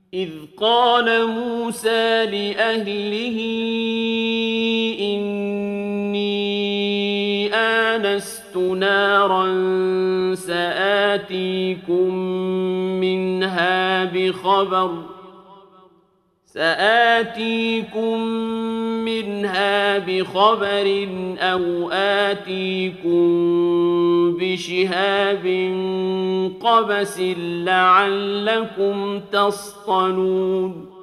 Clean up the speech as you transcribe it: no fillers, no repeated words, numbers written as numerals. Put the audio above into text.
إذ قال موسى لأهله إني آنست نارا سآتيكم منها بخبر أو آتيكم بشهاب قبس لعلكم تصطلون